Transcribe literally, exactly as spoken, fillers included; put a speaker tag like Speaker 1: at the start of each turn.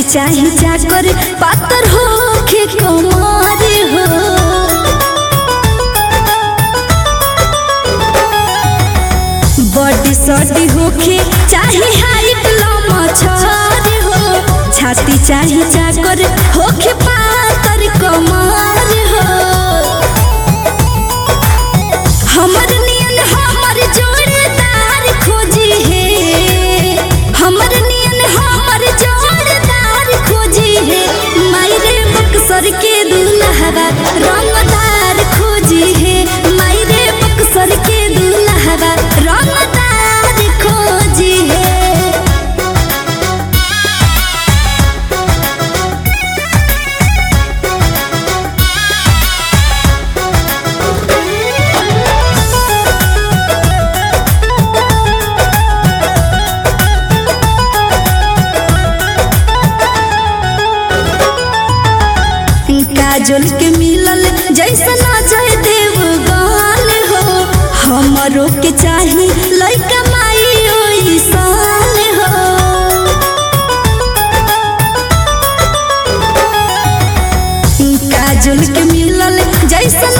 Speaker 1: चाही चाकर पातर हो के कमर हो बॉडी सॉडी होके चाही हाइट लम्बा छार हो छाती चाही चाकर होके पातर कमर हो हमर नियन हमर जोड़दार खोजी है हमर नियन हमर जोड़दार खोजी है मायरे बक्सर के दुल्हवा रंगदार खोजी है मायरे बक्सर के दुल्हवा रंगदार खोजी है काजल के मिलल जैसन अजय देवगन हो हमरो के चाही लइका माई ओइसन हो काजल के मिलल जैसन